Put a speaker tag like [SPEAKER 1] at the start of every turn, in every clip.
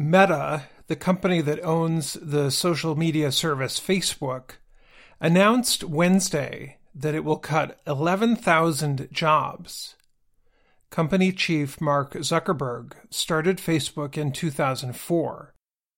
[SPEAKER 1] Meta, the company that owns the social media service Facebook, announced Wednesday that it will cut 11,000 jobs. Company chief Mark Zuckerberg started Facebook in 2004.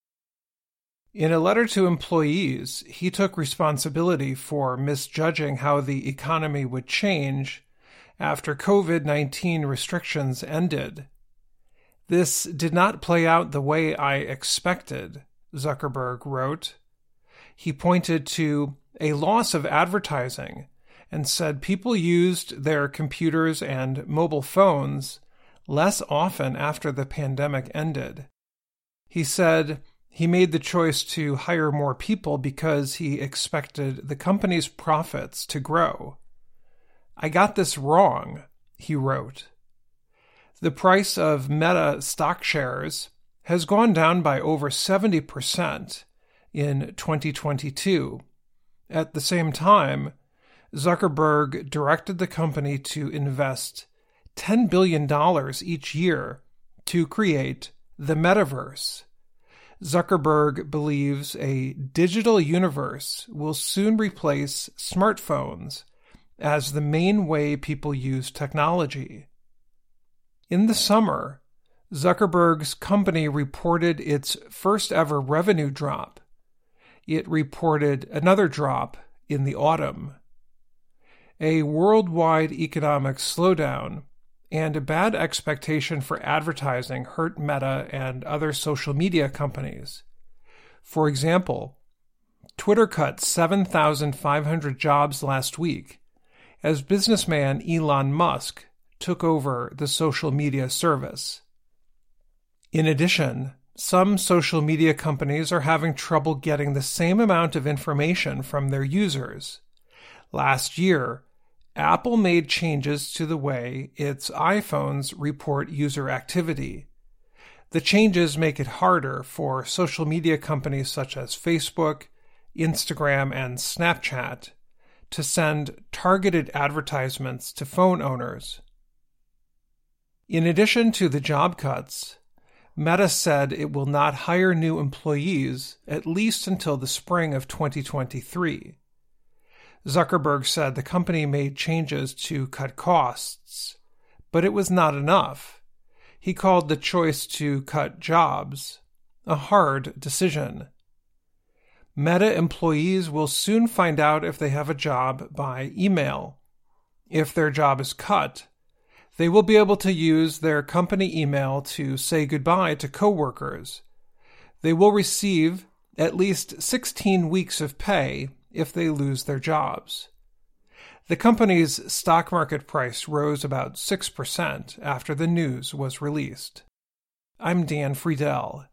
[SPEAKER 1] In a letter to employees, he took responsibility for misjudging how the economy would change after COVID-19 restrictions ended. "This did not play out the way I expected," Zuckerberg wrote. He pointed to a loss of advertising and said people used their computers and mobile phones less often after the pandemic ended. He said he made the choice to hire more people because he expected the company's profits to grow. "I got this wrong," he wrote. The price of Meta stock shares has gone down by over 70% in 2022. At the same time, Zuckerberg directed the company to invest $10 billion each year to create the metaverse. Zuckerberg believes a digital universe will soon replace smartphones as the main way people use technology. In the summer, Zuckerberg's company reported its first ever revenue drop. It reported another drop in the autumn. A worldwide economic slowdown and a bad expectation for advertising hurt Meta and other social media companies. For example, Twitter cut 7,500 jobs last week as businessman Elon Musk took over the social media service. In addition, some social media companies are having trouble getting the same amount of information from their users. Last year, Apple made changes to the way its iPhones report user activity. The changes make it harder for social media companies such as Facebook, Instagram, and Snapchat to send targeted advertisements to phone owners. In addition to the job cuts, Meta said it will not hire new employees at least until the spring of 2023. Zuckerberg said the company made changes to cut costs, but it was not enough. He called the choice to cut jobs a hard decision. Meta employees will soon find out if they have a job by email. If their job is cut, they will be able to use their company email to say goodbye to coworkers. They will receive at least 16 weeks of pay if they lose their jobs. The company's stock market price rose about 6% after the news was released. I'm Dan Friedel.